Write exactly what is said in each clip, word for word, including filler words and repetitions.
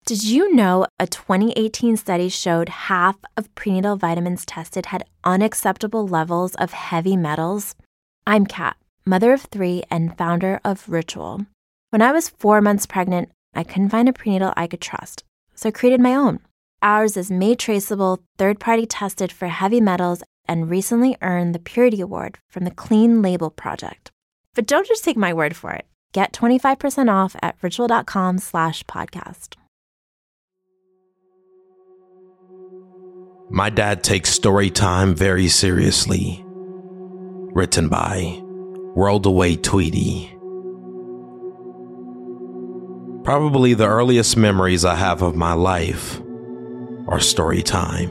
Did you know a twenty eighteen study showed half of prenatal vitamins tested had unacceptable levels of heavy metals? I'm Kat, mother of three and founder of Ritual. When I was four months pregnant, I couldn't find a prenatal I could trust, so I created my own. Ours is made traceable, third-party tested for heavy metals, and recently earned the Purity Award from the Clean Label Project. But don't just take my word for it. Get twenty-five percent off at ritual.com slash podcast. My dad takes story time very seriously. Written by World Away Tweety. Probably the earliest memories I have of my life are story time.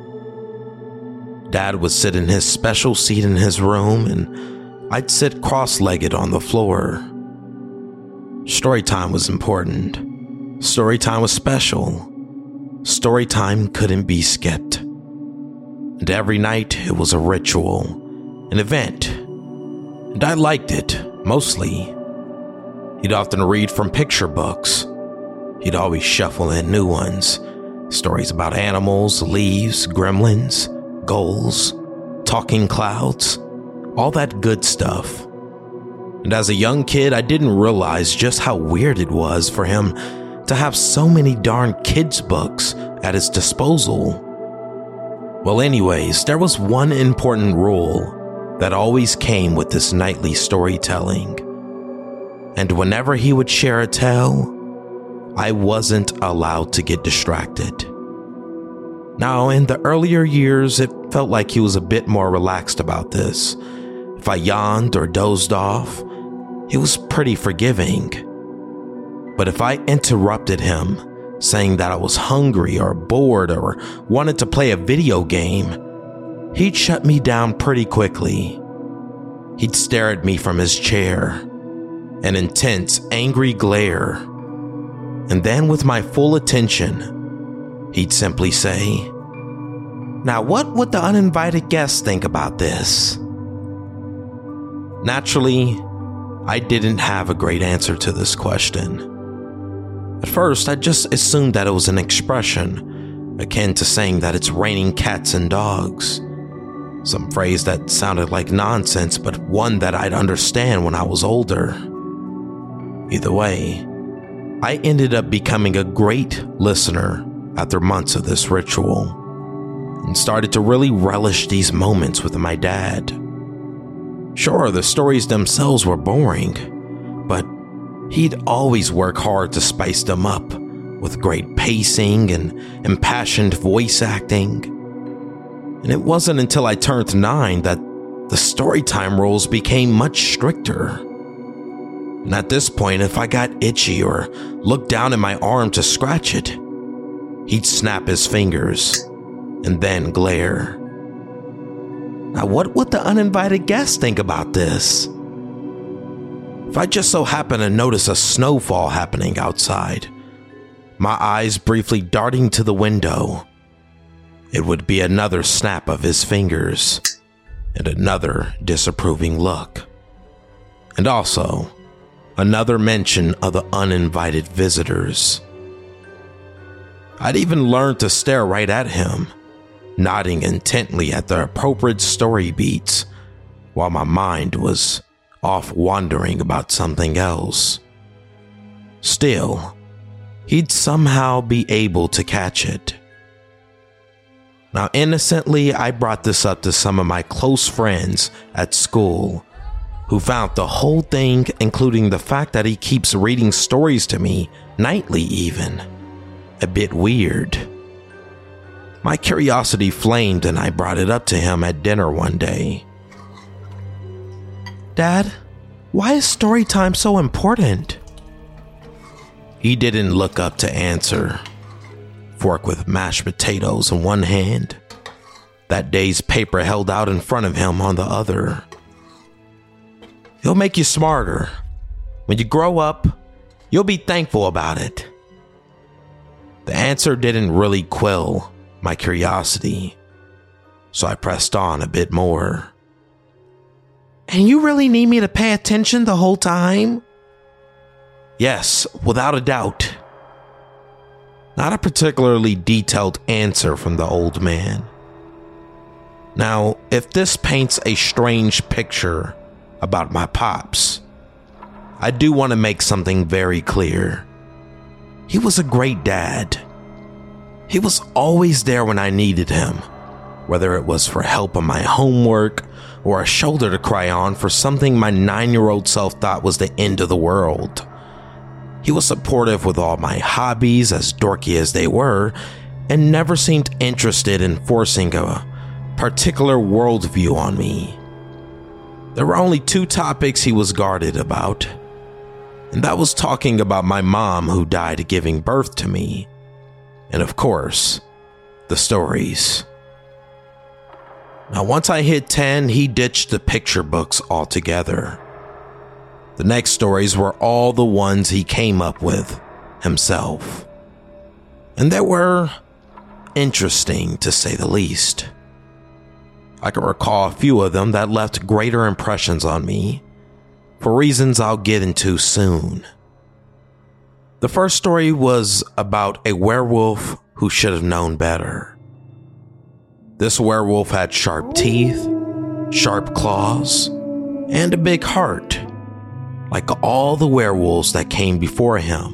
Dad would sit in his special seat in his room, and I'd sit cross-legged on the floor. Story time was important. Story time was special. Story time couldn't be skipped. And every night it was a ritual, an event. And I liked it, mostly. He'd often read from picture books. He'd always shuffle in new ones. Stories about animals, leaves, gremlins, gulls, talking clouds, all that good stuff. And as a young kid, I didn't realize just how weird it was for him to have so many darn kids' books at his disposal. Well, anyways, there was one important rule that always came with this nightly storytelling. And whenever he would share a tale, I wasn't allowed to get distracted. Now, in the earlier years, it felt like he was a bit more relaxed about this. If I yawned or dozed off, he was pretty forgiving. But if I interrupted him, saying that I was hungry or bored or wanted to play a video game, he'd shut me down pretty quickly. He'd stare at me from his chair, an intense, angry glare. And then with my full attention, he'd simply say, "Now what would the uninvited guests think about this?" Naturally, I didn't have a great answer to this question. At first, I just assumed that it was an expression, akin to saying that it's raining cats and dogs. Some phrase that sounded like nonsense, but one that I'd understand when I was older. Either way, I ended up becoming a great listener after months of this ritual, and started to really relish these moments with my dad. Sure, the stories themselves were boring, but he'd always work hard to spice them up with great pacing and impassioned voice acting. And it wasn't until I turned nine that the storytime rules became much stricter. And at this point, if I got itchy or looked down at my arm to scratch it, he'd snap his fingers and then glare. Now, what would the uninvited guests think about this? If I just so happen to notice a snowfall happening outside, my eyes briefly darting to the window, it would be another snap of his fingers and another disapproving look. And also, another mention of the uninvited visitors. I'd even learned to stare right at him, nodding intently at the appropriate story beats, while my mind was off wondering about something else. Still, he'd somehow be able to catch it. Now, innocently, I brought this up to some of my close friends at school, who found the whole thing, including the fact that he keeps reading stories to me nightly even, a bit weird. My curiosity flamed and I brought it up to him at dinner one day. "Dad, why is story time so important?" He didn't look up to answer. Fork with mashed potatoes in one hand, that day's paper held out in front of him on the other. "It'll make you smarter. When you grow up, you'll be thankful about it." The answer didn't really quell my curiosity, so I pressed on a bit more. "And you really need me to pay attention the whole time?" "Yes, without a doubt." not a particularly detailed answer from the old man. Now, if this paints a strange picture about my pops, I do want to make something very clear. He was a great dad. He was always there when I needed him, whether it was for help on my homework or a shoulder to cry on for something my nine-year-old self thought was the end of the world. He was supportive with all my hobbies, as dorky as they were, and never seemed interested in forcing a particular worldview on me. There were only two topics he was guarded about, and that was talking about my mom who died giving birth to me, and of course, the stories. Now, once I hit ten, he ditched the picture books altogether. The next stories were all the ones he came up with himself, and they were interesting to say the least. I can recall a few of them that left greater impressions on me, for reasons I'll get into soon. The first story was about a werewolf who should have known better. This werewolf had sharp teeth, sharp claws, and a big heart, like all the werewolves that came before him.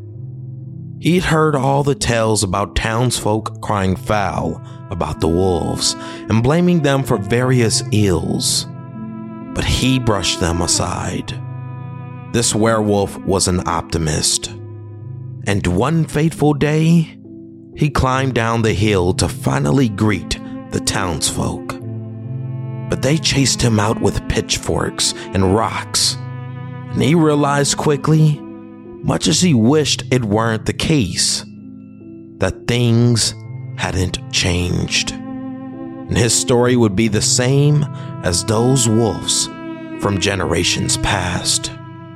He'd heard all the tales about townsfolk crying foul about the wolves and blaming them for various ills, but he brushed them aside. This werewolf was an optimist, and one fateful day, he climbed down the hill to finally greet the townsfolk. But they chased him out with pitchforks and rocks, and he realized quickly, much as he wished it weren't the case, that things hadn't changed, and his story would be the same as those wolves from generations past.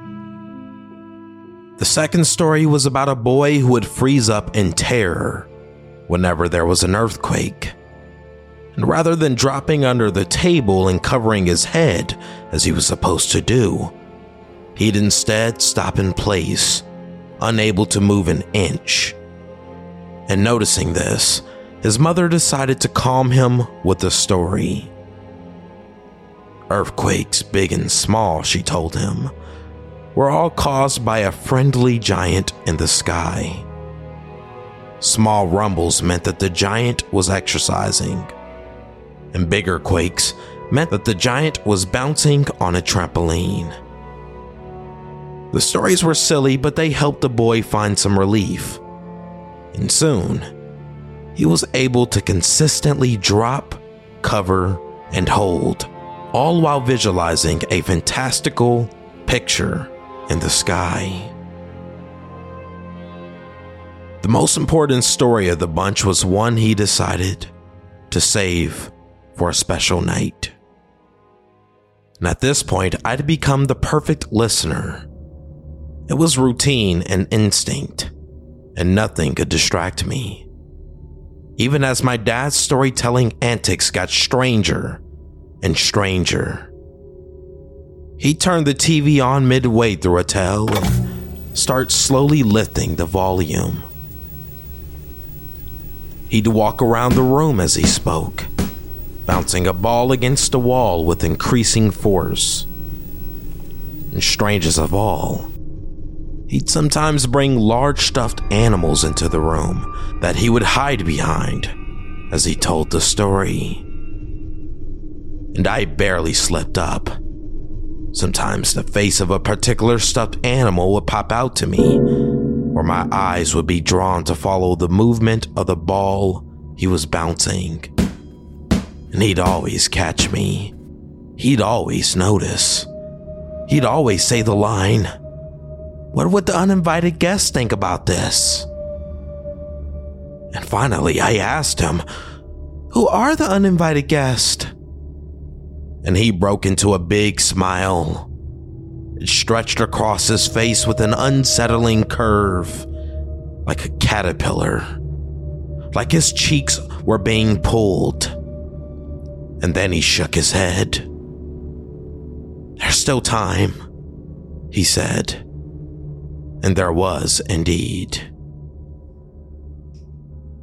The second story was about a boy who would freeze up in terror whenever there was an earthquake, and rather than dropping under the table and covering his head as he was supposed to do, he'd instead stop in place, unable to move an inch. And noticing this, his mother decided to calm him with a story. Earthquakes, big and small, she told him, were all caused by a friendly giant in the sky. Small rumbles meant that the giant was exercising, and bigger quakes meant that the giant was bouncing on a trampoline. The stories were silly, but they helped the boy find some relief, and soon, he was able to consistently drop, cover, and hold, all while visualizing a fantastical picture in the sky. The most important story of the bunch was one he decided to save for a special night. And at this point, I'd become the perfect listener. It was routine and instinct, and nothing could distract me. Even as my dad's storytelling antics got stranger and stranger. He turned the T V on midway through a tale and started slowly lifting the volume. He'd walk around the room as he spoke, bouncing a ball against the wall with increasing force. And strangest of all, he'd sometimes bring large stuffed animals into the room that he would hide behind as he told the story. And I barely slipped up. Sometimes the face of a particular stuffed animal would pop out to me, or my eyes would be drawn to follow the movement of the ball he was bouncing. And he'd always catch me. He'd always notice. He'd always say the line, "What would the uninvited guests think about this?" And finally, I asked him, "Who are the uninvited guests?" And he broke into a big smile. It stretched across his face with an unsettling curve, like a caterpillar, like his cheeks were being pulled. And then he shook his head. "There's still time," he said. And there was indeed.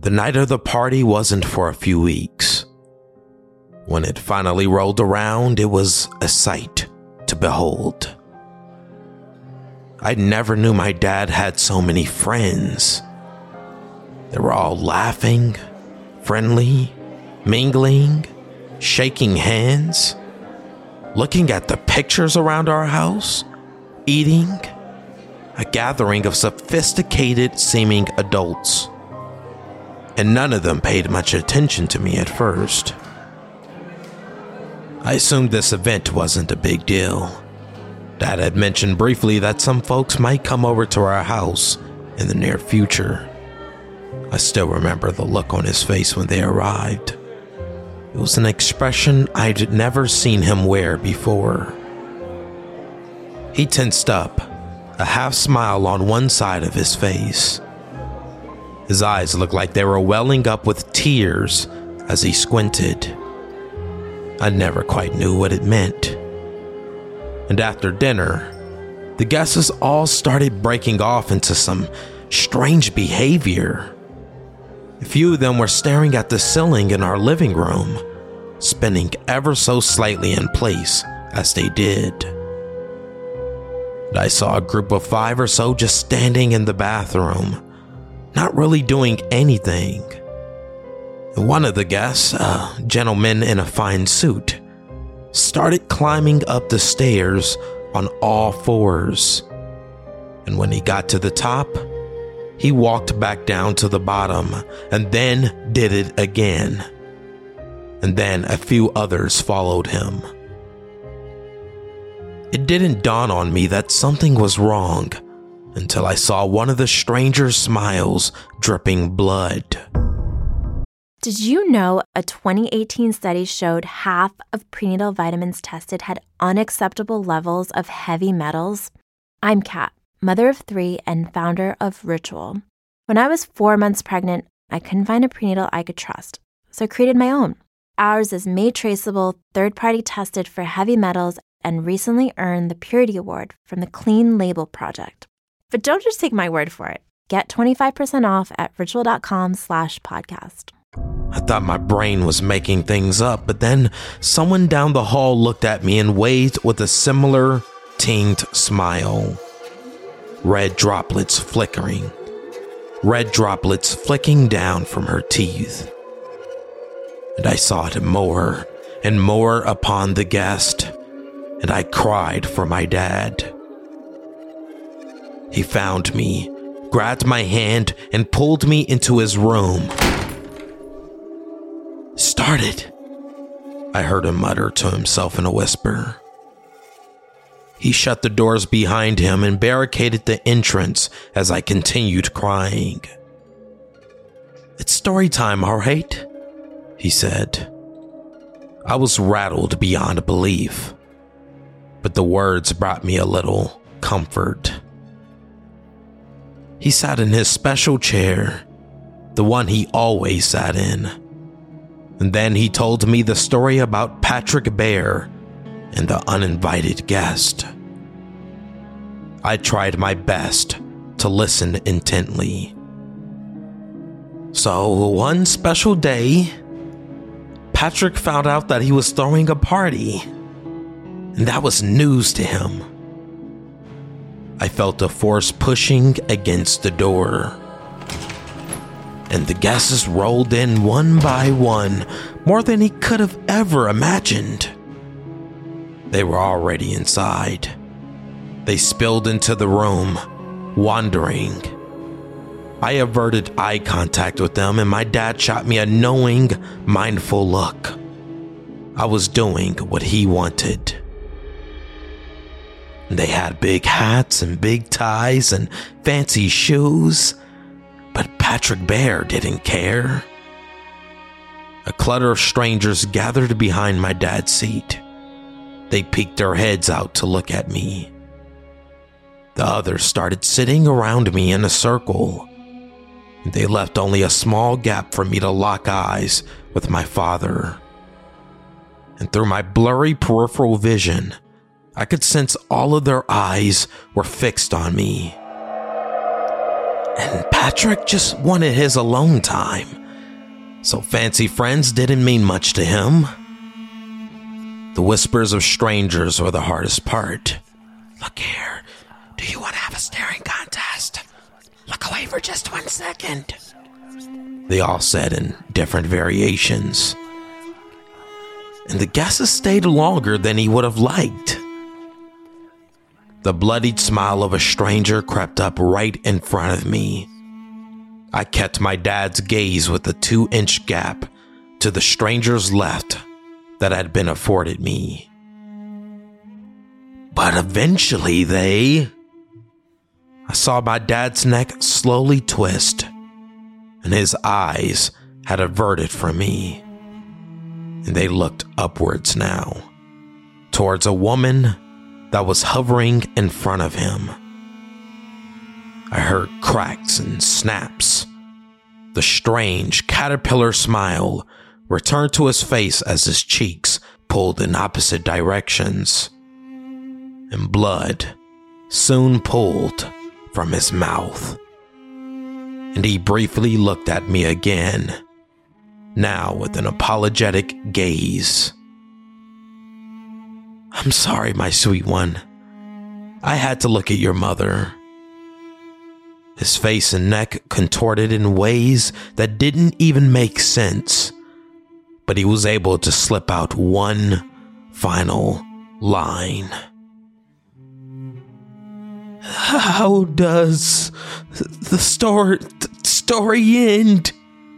The night of the party wasn't for a few weeks. When it finally rolled around, it was a sight to behold. I never knew my dad had so many friends. They were all laughing, friendly, mingling, shaking hands, looking at the pictures around our house, eating, a gathering of sophisticated seeming adults. And none of them paid much attention to me at first. I assumed this event wasn't a big deal. Dad had mentioned briefly that some folks might come over to our house in the near future. I still remember the look on his face when they arrived. It was an expression I'd never seen him wear before. He tensed up, a half smile on one side of his face. His eyes looked like they were welling up with tears as he squinted. I never quite knew what it meant. And after dinner, the guests all started breaking off into some strange behavior. A few of them were staring at the ceiling in our living room, spinning ever so slightly in place as they did. And I saw a group of five or so just standing in the bathroom, not really doing anything. And one of the guests, a gentleman in a fine suit, started climbing up the stairs on all fours. And when he got to the top, he walked back down to the bottom and then did it again. And then a few others followed him. It didn't dawn on me that something was wrong until I saw one of the stranger's smiles dripping blood. Did you know a twenty eighteen study showed half of prenatal vitamins tested had unacceptable levels of heavy metals? I'm Kat, mother of three and founder of Ritual. When I was four months pregnant, I couldn't find a prenatal I could trust, so I created my own. Ours is made traceable, third-party tested for heavy metals, and recently earned the Purity Award from the Clean Label Project. But don't just take my word for it. Get twenty-five percent off at ritual.com slash podcast. I thought my brain was making things up, but then someone down the hall looked at me and waved with a similar tinged smile. Red droplets flickering. Red droplets flicking down from her teeth. And I saw it more and more upon the guest, and I cried for my dad. He found me, grabbed my hand, and pulled me into his room. Started, I heard him mutter to himself in a whisper. He shut the doors behind him and barricaded the entrance as I continued crying. It's story time, all right? He said. I was rattled beyond belief, but the words brought me a little comfort. He sat in his special chair, the one he always sat in. And then he told me the story about Patrick Bear and the uninvited guest. I tried my best to listen intently. So one special day, Patrick found out that he was throwing a party, and that was news to him. I felt a force pushing against the door, and the guests rolled in one by one, more than he could have ever imagined. They were already inside. They spilled into the room, wandering. I averted eye contact with them, and my dad shot me a knowing, mindful look. I was doing what he wanted. They had big hats and big ties and fancy shoes, but Patrick Bear didn't care. A clutter of strangers gathered behind my dad's seat. They peeked their heads out to look at me. The others started sitting around me in a circle. They left only a small gap for me to lock eyes with my father. And through my blurry peripheral vision, I could sense all of their eyes were fixed on me. And Patrick just wanted his alone time, so fancy friends didn't mean much to him. The whispers of strangers were the hardest part. Look here, do you want to have a staring contest? Look away for just one second. They all said in different variations. And the guesses stayed longer than he would have liked. The bloodied smile of a stranger crept up right in front of me. I kept my dad's gaze with a two-inch gap to the stranger's left that had been afforded me. But eventually they... I saw my dad's neck slowly twist, and his eyes had averted from me. And they looked upwards now, towards a woman that was hovering in front of him. I heard cracks and snaps. The strange caterpillar smile returned to his face as his cheeks pulled in opposite directions, and blood soon pooled from his mouth. And he briefly looked at me again, now with an apologetic gaze. I'm sorry, my sweet one. I had to look at your mother. His face and neck contorted in ways that didn't even make sense, but he was able to slip out one final line. How does the story, story end?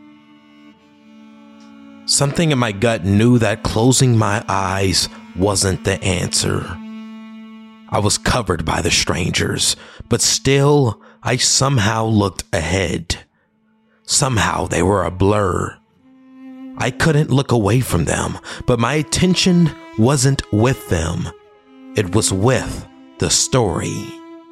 Something in my gut knew that closing my eyes wasn't the answer. I was covered by the strangers, but still, I somehow looked ahead. Somehow they were a blur. I couldn't look away from them, but my attention wasn't with them. It was with the story.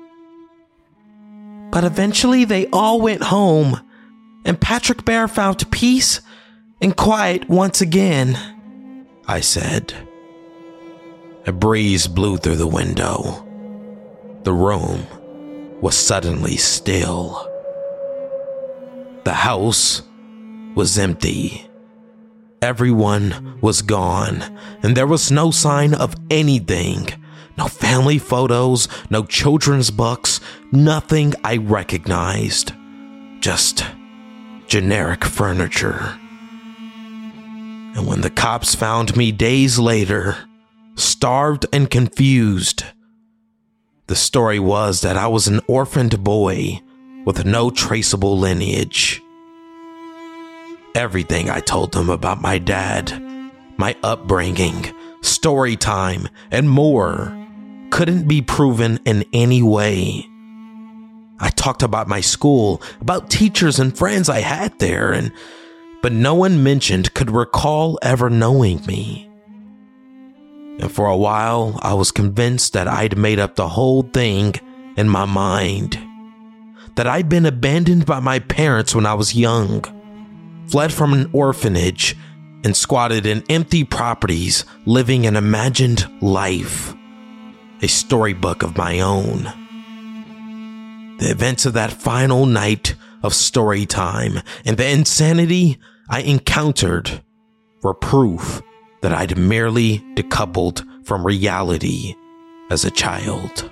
But eventually they all went home, and Patrick Bear found peace and quiet once again, I said. A breeze blew through the window. The room was suddenly still. The house was empty. Everyone was gone, and there was no sign of anything. No family photos, no children's books, nothing I recognized. Just generic furniture. And when the cops found me days later, starved and confused, the story was that I was an orphaned boy with no traceable lineage. Everything I told them about my dad, my upbringing, story time, and more couldn't be proven in any way. I talked about my school, about teachers and friends I had there, and but no one mentioned could recall ever knowing me. And for a while, I was convinced that I'd made up the whole thing in my mind. That I'd been abandoned by my parents when I was young, fled from an orphanage, and squatted in empty properties, living an imagined life. A storybook of my own. The events of that final night of story time and the insanity I encountered were proof that I'd merely decoupled from reality as a child.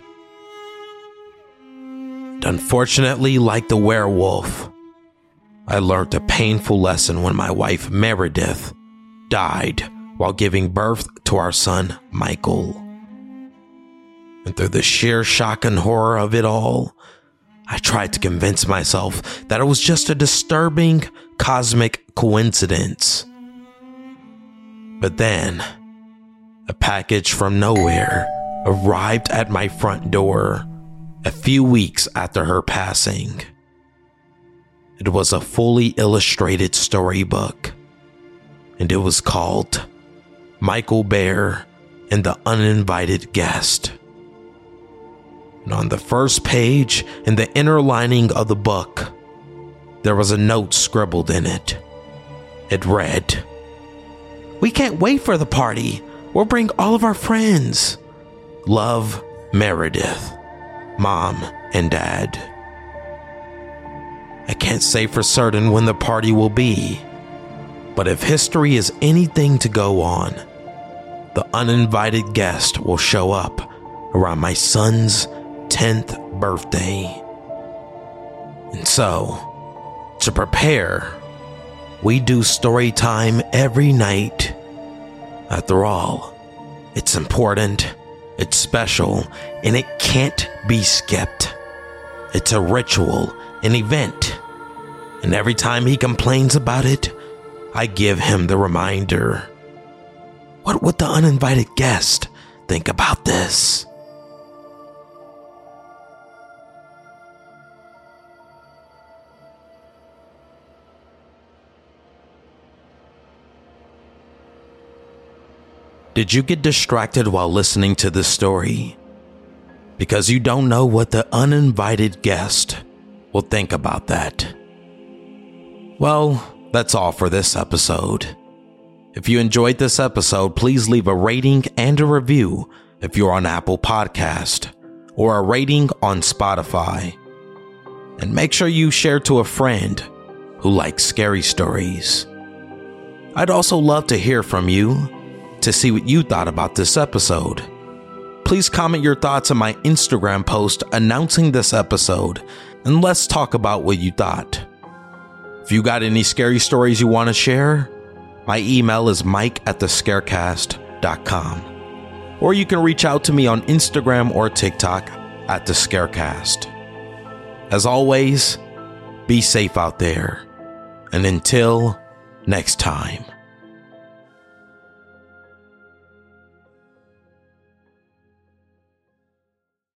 And unfortunately, like the werewolf, I learned a painful lesson when my wife Meredith died while giving birth to our son Michael. And through the sheer shock and horror of it all, I tried to convince myself that it was just a disturbing cosmic coincidence. But then, a package from nowhere arrived at my front door a few weeks after her passing. It was a fully illustrated storybook, and it was called Michael Bear and the Uninvited Guest. And on the first page, in the inner lining of the book, there was a note scribbled in it. It read, "We can't wait for the party. We'll bring all of our friends. Love, Meredith, Mom and Dad." I can't say for certain when the party will be, but if history is anything to go on, the uninvited guest will show up around my son's tenth birthday. And so, to prepare, we do story time every night. After all, it's important, it's special, and it can't be skipped. It's a ritual, an event, and every time he complains about it, I give him the reminder. What would the uninvited guest think about this? Did you get distracted while listening to this story? Because you don't know what the uninvited guest will think about that. Well, that's all for this episode. If you enjoyed this episode, please leave a rating and a review if you're on Apple Podcast, or a rating on Spotify. And make sure you share to a friend who likes scary stories. I'd also love to hear from you to see what you thought about this episode. Please comment your thoughts on my Instagram post announcing this episode, and let's talk about what you thought. If you got any scary stories you want to share, my email is mike at the scarecast dot com. Or you can reach out to me on Instagram or TikTok at the Scarecast. As always, be safe out there. And until next time.